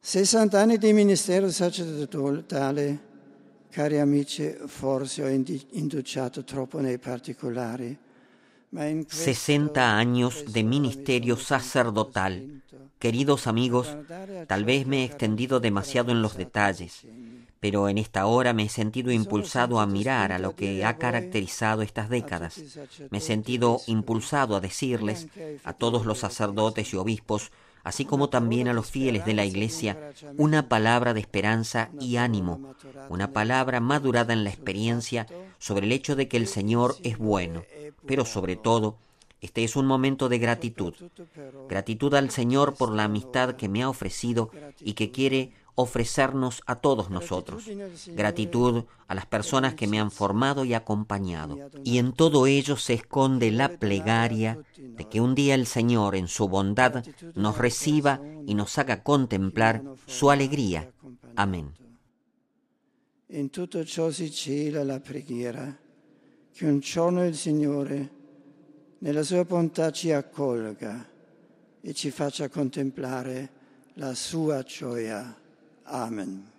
60 anni di ministero sacerdotale, cari amici, forse ho indugiato troppo nei particolari. 60 años de ministerio sacerdotal. Queridos amigos, tal vez me he extendido demasiado en los detalles, pero en esta hora me he sentido impulsado a mirar a lo que ha caracterizado estas décadas. Me he sentido impulsado a decirles a todos los sacerdotes y obispos, así como también a los fieles de la Iglesia, una palabra de esperanza y ánimo, una palabra madurada en la experiencia sobre el hecho de que el Señor es bueno, pero sobre todo, este es un momento de gratitud. Gratitud al Señor por la amistad que me ha ofrecido y que quiere ofrecernos a todos nosotros. Gratitud a las personas que me han formado y acompañado. Y en todo ello se esconde la plegaria de que un día el Señor, en su bondad, nos reciba y nos haga contemplar su alegría. Amén. In tutto ciò si cela la preghiera, che un giorno il Signore, nella sua bontà, ci accolga e ci faccia contemplare la sua gioia. Amen.